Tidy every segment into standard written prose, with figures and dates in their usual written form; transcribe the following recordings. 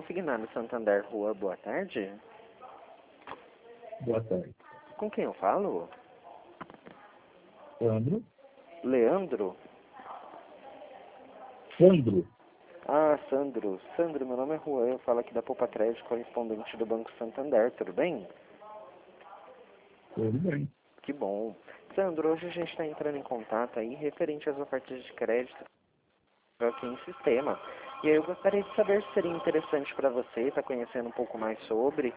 Consignado Santander Rua, boa tarde. Boa tarde. Com quem eu falo? Sandro? Leandro? Sandro? Ah, Sandro. Sandro, meu nome é Juan, eu falo aqui da Poupa Crédito, correspondente do Banco Santander, tudo bem? Tudo bem. Que bom. Sandro, hoje a gente está entrando em contato aí referente às ofertas de crédito aqui em sistema. E aí eu gostaria de saber se seria interessante para você estar conhecendo um pouco mais sobre.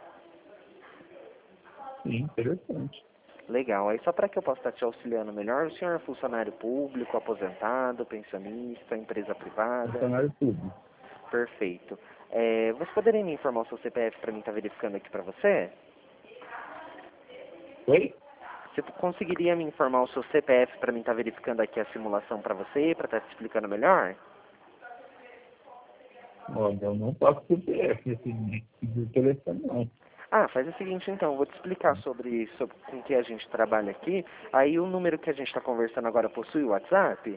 Sim, interessante. Legal. Aí só para que eu possa estar te auxiliando melhor, o senhor é funcionário público, aposentado, pensionista, empresa privada? Funcionário público. Perfeito. Você poderia me informar o seu CPF para mim estar verificando aqui para você? Oi? Você conseguiria me informar o seu CPF para mim estar verificando aqui a simulação para você, para estar te explicando melhor? Olha, eu não passo CPF do telefone, não. Ah, faz o seguinte então, eu vou te explicar sobre com que a gente trabalha aqui. Aí o número que a gente está conversando agora possui o WhatsApp?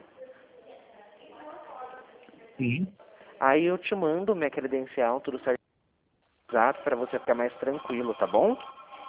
Sim, Aí eu te mando minha credencial, tudo certo, para você ficar mais tranquilo, tá bom?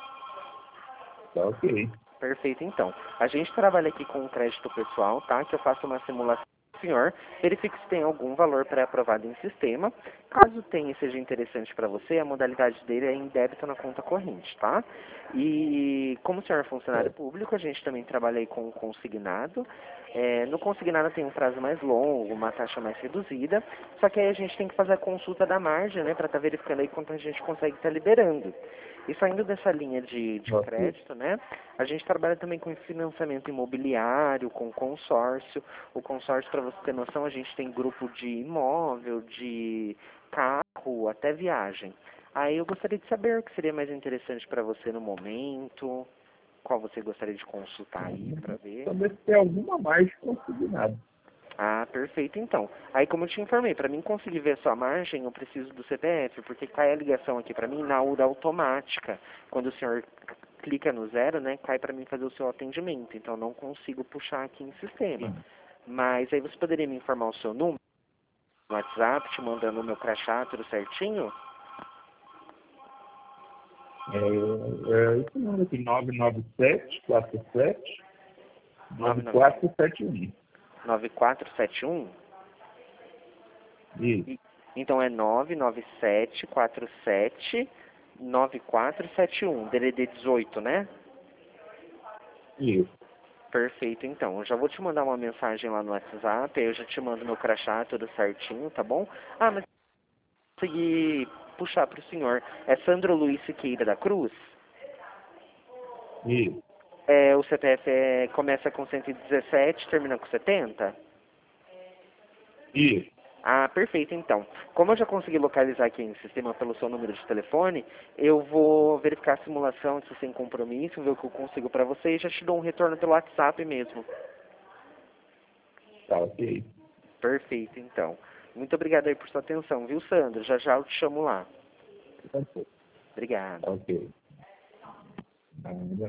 tá ok. Perfeito, então. A gente trabalha aqui com crédito pessoal, tá? Que eu faço uma simulação do senhor, verifique se tem algum valor pré-aprovado em sistema. Caso tenha e seja interessante para você, a modalidade dele é em débito na conta corrente, tá? E como o senhor é funcionário público, a gente também trabalha aí com consignado. No consignado tem um prazo mais longo, uma taxa mais reduzida, só que aí a gente tem que fazer a consulta da margem, né, para estar verificando aí quanto a gente consegue estar liberando. E saindo dessa linha de Ok. crédito, né, a gente trabalha também com financiamento imobiliário, com consórcio. O consórcio, para você ter noção, a gente tem grupo de imóvel, de carro, até viagem. Aí eu gostaria de saber o que seria mais interessante para você no momento, qual você gostaria de consultar aí para ver. Saber se tem alguma mais consignado. Ah, perfeito, então. Aí, como eu te informei, para mim conseguir ver a sua margem, eu preciso do CPF, porque cai a ligação aqui para mim na URA automática. Quando o senhor clica no zero, né, cai para mim fazer o seu atendimento. Então, eu não consigo puxar aqui em sistema. Sim. Mas aí você poderia me informar o seu número no WhatsApp, te mandando o meu crachá, tudo certinho? Esse número aqui, 99747 9471. 9471? Isso, Então é 99747 9471, DDD 18, né? isso. Perfeito, então. Eu já vou te mandar uma mensagem lá no WhatsApp, aí eu já te mando meu crachá, tudo certinho, tá bom? Ah, mas consegui puxar para o senhor. É Sandro Luiz Siqueira da Cruz? Isso, O CPF começa com 117, termina com 70? isso. Ah, perfeito, então. Como eu já consegui localizar aqui em sistema pelo seu número de telefone, eu vou verificar a simulação, se sem compromisso, ver o que eu consigo para você e já te dou um retorno pelo WhatsApp mesmo. Tá ok. Perfeito, então. Muito obrigado aí por sua atenção, viu, Sandro? Já já eu te chamo lá. Tá ok. Obrigado. Tá ok. Ah,